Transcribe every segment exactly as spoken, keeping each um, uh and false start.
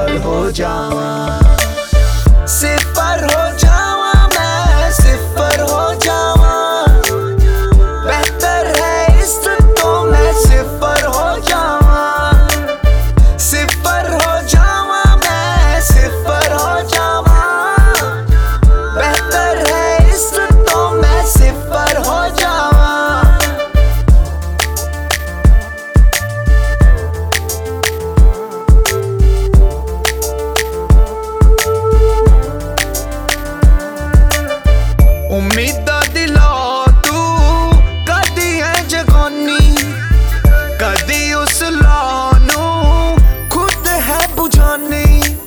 सिफर हो जावा, सिफर हो जावा, मैं सिफर हो जावा। बेहतर है इससे तो मैं सिफर हो जावा, सिफर हो जावा, मैं सिफर हो जावा। बेहतर है इससे तो मैं सिफर हो जावा। उम्मीदां दिला तू कदी है जगानी, कदी उस लानू खुद है बुझानी।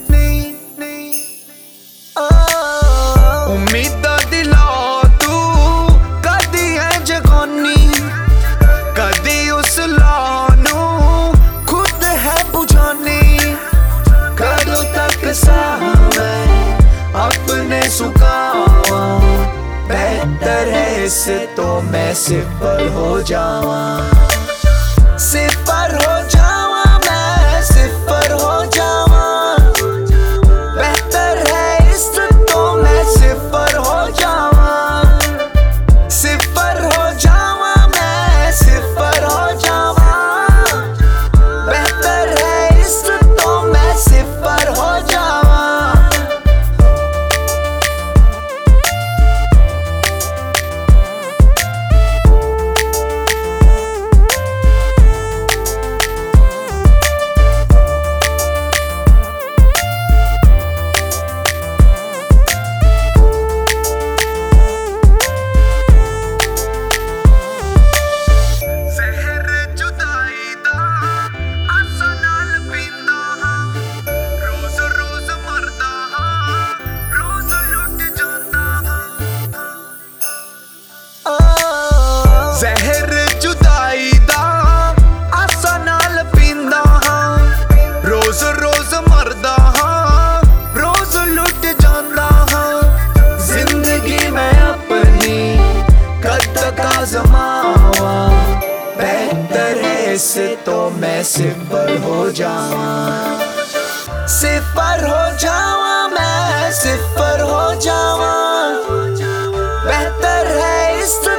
उम्मीदां दिला तू कदी है जगानी, कदी उस लानू खुद है बुझानी। कदों तक सां मैं अपने सुकावा, बेहतर है इससे तो मैं सिफर हो जावा, सिफर हो जावा, मैं सिफर हो जावा। बेहतर है इससे तो मैं सिफर हो जावा, सिफर हो जावा, मैं सिफर हो जावा। बेहतर है इससे तो मैं सिफर हो जावा। ਜ਼ਹਿਰ ਜੁਦਾਈ ਦਾ ਆਸਾਂ ਨਾਲ ਪੀਂਦਾ ਹਾਂ, ਰੋਜ਼ ਰੋਜ਼ ਮਰਦਾ ਹਾਂ, ਰੋਜ਼ ਲੁੱਟ ਜਾਂਦਾ ਹਾਂ। ਜ਼ਿੰਦਗੀ ਮੈਂ ਆਪਣੀ ਕਦ ਤੱਕ ਆਜ਼ਮਾਵਾਂ, बेहतर है इससे तो मैं सिफर हो जावा, सिफर हो जावा, मैं सिफर हो जावा। बेहतर है इससे